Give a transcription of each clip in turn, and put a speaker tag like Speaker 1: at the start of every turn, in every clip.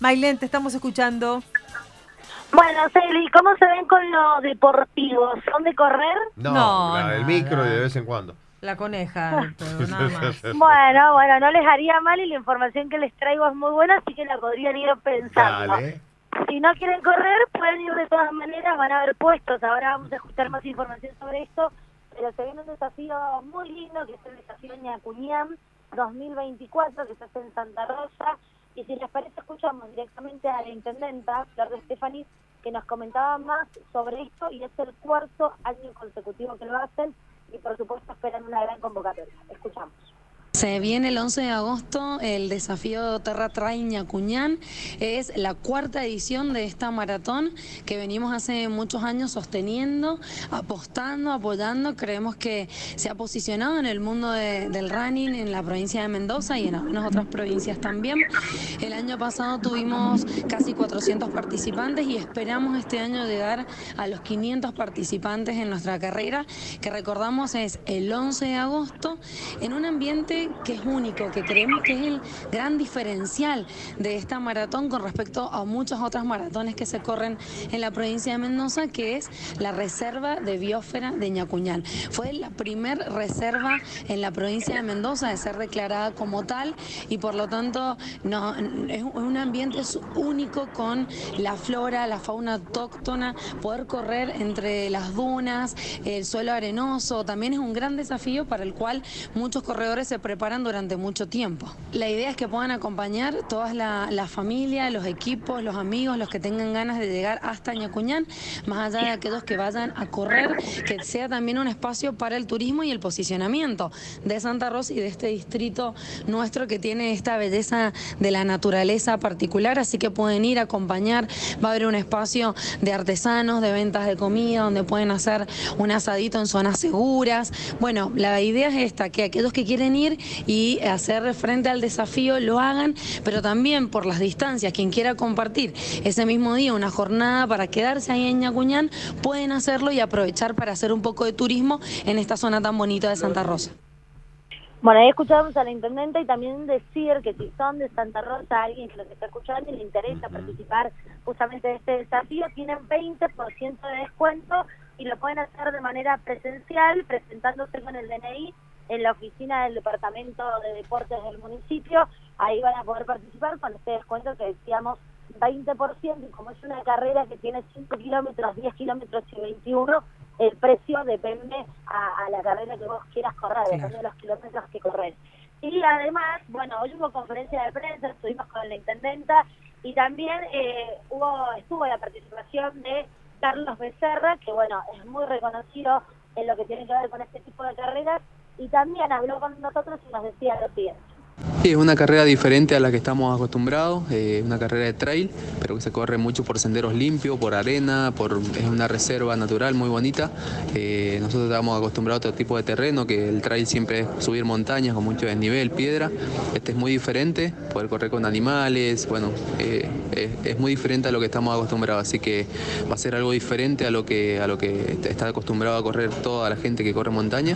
Speaker 1: Mailén, te estamos escuchando.
Speaker 2: Bueno, Celi, ¿cómo se ven con los deportivos? ¿Son de correr?
Speaker 1: No,
Speaker 3: el
Speaker 1: nada.
Speaker 3: micro y de vez en cuando.
Speaker 1: La coneja, pero nada más.
Speaker 2: Bueno, no les haría mal y la información que les traigo es muy buena, así que la podrían ir pensando.
Speaker 3: Dale.
Speaker 2: Si no quieren correr, pueden ir de todas maneras, van a haber puestos. Ahora vamos a escuchar más información sobre esto, pero se viene un desafío muy lindo, que es el desafío Ñacuñán 2024, que se hace en Santa Rosa. Y si les parece, escuchamos directamente a la intendenta, Flor de Estefani, que nos comentaba más sobre esto, y es el cuarto año consecutivo que lo hacen, y por supuesto esperan una gran convocatoria. Escuchamos.
Speaker 4: Se viene el 11 de agosto el desafío Terra Trail Ñacuñán. Es la cuarta edición de esta maratón que venimos hace muchos años sosteniendo, apostando, apoyando. Creemos que se ha posicionado en el mundo del running en la provincia de Mendoza y en algunas otras provincias también. El año pasado tuvimos casi 400 participantes y esperamos este año llegar a los 500 participantes en nuestra carrera, que recordamos es el 11 de agosto en un ambiente que es único, que creemos que es el gran diferencial de esta maratón con respecto a muchas otras maratones que se corren en la provincia de Mendoza, que es la reserva de biosfera de Ñacuñán. Fue la primer reserva en la provincia de Mendoza de ser declarada como tal y por lo tanto es un ambiente único con la flora, la fauna autóctona, poder correr entre las dunas, el suelo arenoso, también es un gran desafío para el cual muchos corredores se preparan durante mucho tiempo. La idea es que puedan acompañar toda la familia, los equipos, los amigos, los que tengan ganas de llegar hasta Ñacuñán, más allá de aquellos que vayan a correr, que sea también un espacio para el turismo y el posicionamiento de Santa Rosa y de este distrito nuestro que tiene esta belleza de la naturaleza particular, así que pueden ir a acompañar, va a haber un espacio de artesanos, de ventas de comida, donde pueden hacer un asadito en zonas seguras. Bueno, la idea es esta, que aquellos que quieren ir y hacer frente al desafío lo hagan, pero también por las distancias, quien quiera compartir ese mismo día una jornada para quedarse ahí en Ñacuñán, pueden hacerlo y aprovechar para hacer un poco de turismo en esta zona tan bonita de Santa Rosa.
Speaker 2: Bueno, ahí escuchamos a la intendenta y también decir que si son de Santa Rosa, alguien que los está escuchando y le interesa participar justamente de este desafío, tienen 20% de descuento y lo pueden hacer de manera presencial, presentándose con el DNI en la oficina del Departamento de Deportes del municipio. Ahí van a poder participar con este descuento que decíamos 20%, y como es una carrera que tiene 5 kilómetros, 10 kilómetros y 21, el precio depende a la carrera que vos quieras correr, depende de los kilómetros que corres. Y además, bueno, hoy hubo conferencia de prensa, estuvimos con la intendenta y también estuvo la participación de Carlos Becerra, que bueno, es muy reconocido en lo que tiene que ver con este tipo de carreras, y también habló con nosotros y nos decía lo siguiente.
Speaker 5: Sí, es una carrera diferente a la que estamos acostumbrados, una carrera de trail, pero que se corre mucho por senderos limpios, por arena, es una reserva natural muy bonita. Nosotros estamos acostumbrados a otro tipo de terreno, que el trail siempre es subir montañas con mucho desnivel, piedra. Este es muy diferente, poder correr con animales, bueno, es muy diferente a lo que estamos acostumbrados, así que va a ser algo diferente a lo que está acostumbrado a correr toda la gente que corre montaña,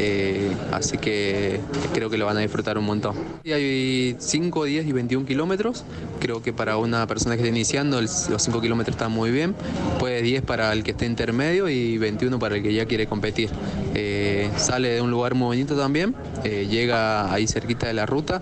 Speaker 5: así que creo que lo van a disfrutar un montón. Y hay 5, 10 y 21 kilómetros. Creo que para una persona que esté iniciando los 5 kilómetros están muy bien. Pues 10 para el que esté intermedio y 21 para el que ya quiere competir. Sale de un lugar muy bonito también. Llega ahí cerquita de la ruta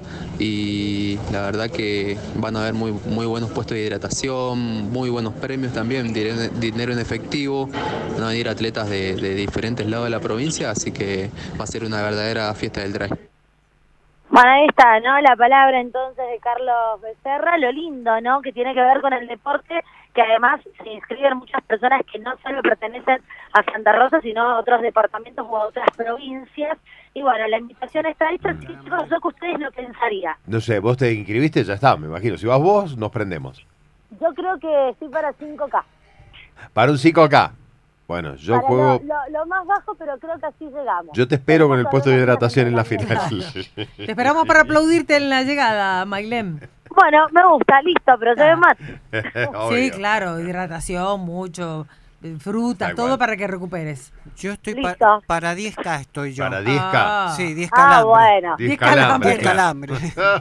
Speaker 5: y la verdad que van a haber muy buenos puestos de hidratación, muy buenos premios también, dinero en efectivo. Van a venir atletas de diferentes lados de la provincia, así que va a ser una verdadera fiesta del trail.
Speaker 2: Bueno, ahí está, ¿no? La palabra entonces de Carlos Becerra, lo lindo, ¿no? Que tiene que ver con el deporte, que además se inscriben muchas personas que no solo pertenecen a Santa Rosa, sino a otros departamentos u a otras provincias. Y bueno, la invitación está hecha, sí, chicos, yo que ustedes lo pensaría.
Speaker 3: No sé, vos te inscribiste, ya está, me imagino. Si vas vos, nos prendemos.
Speaker 2: Yo creo que estoy para 5K.
Speaker 3: Para un 5K. Bueno, yo
Speaker 2: para
Speaker 3: juego...
Speaker 2: Lo más bajo, pero creo que así llegamos.
Speaker 3: Yo te espero con el puesto de hidratación en la final.
Speaker 1: Te esperamos para aplaudirte en la llegada, Mailén.
Speaker 2: Bueno, me gusta, listo, pero se ve más.
Speaker 1: Sí, claro, hidratación, mucho. frutas,
Speaker 3: Tal
Speaker 1: todo
Speaker 3: cual.
Speaker 1: para que recuperes.
Speaker 6: Yo estoy
Speaker 2: Listo.
Speaker 6: para 10K estoy yo.
Speaker 3: Para 10K.
Speaker 1: Ah.
Speaker 6: Sí, 10
Speaker 2: Ah,
Speaker 6: calambres.
Speaker 2: bueno.
Speaker 3: 10
Speaker 1: 10
Speaker 3: calambres.
Speaker 6: 10 calambres.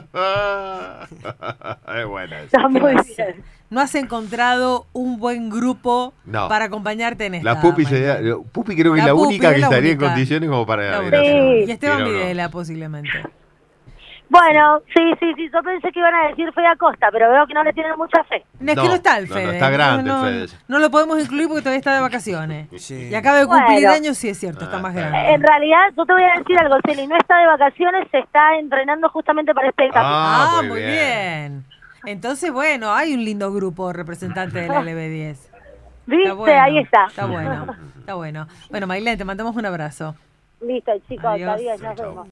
Speaker 3: Es buena esa.
Speaker 2: Está muy bien.
Speaker 1: No has encontrado un buen grupo
Speaker 3: No.
Speaker 1: para acompañarte en esta.
Speaker 3: La Pupi,
Speaker 1: Maite.
Speaker 3: Pupi creo que es
Speaker 1: La
Speaker 3: la
Speaker 1: Pupi
Speaker 3: única
Speaker 1: es
Speaker 3: que
Speaker 1: la
Speaker 3: estaría
Speaker 1: única.
Speaker 3: en condiciones como para
Speaker 1: La
Speaker 3: ir
Speaker 1: única.
Speaker 3: a hacer.
Speaker 2: Sí.
Speaker 1: Y Esteban
Speaker 3: Pero no.
Speaker 1: Videla, posiblemente.
Speaker 2: Bueno, sí, yo pensé que iban a decir Fede Acosta, pero veo que no le tienen mucha fe.
Speaker 1: No, es que
Speaker 3: No,
Speaker 1: no está el
Speaker 3: no,
Speaker 1: Fede.
Speaker 3: no, está grande el
Speaker 1: no,
Speaker 3: Fede.
Speaker 1: no lo podemos incluir porque todavía está de vacaciones.
Speaker 6: Sí.
Speaker 1: Y acaba de cumplir
Speaker 2: Bueno.
Speaker 1: años, sí es cierto, está más
Speaker 3: está
Speaker 1: grande.
Speaker 2: En realidad, yo te voy a decir algo, Celi, no está de vacaciones, se está entrenando justamente para este capítulo.
Speaker 3: Ah,
Speaker 1: Muy bien. Entonces, bueno, hay un lindo grupo representante de la LB10.
Speaker 2: ¿Viste?
Speaker 1: Está bueno,
Speaker 2: Ahí está.
Speaker 1: Está bueno, está bueno. Bueno, Maylene, te mandamos un abrazo.
Speaker 2: Listo, chicos,
Speaker 1: Adiós.
Speaker 2: adiós, nos
Speaker 3: Chau.
Speaker 2: vemos.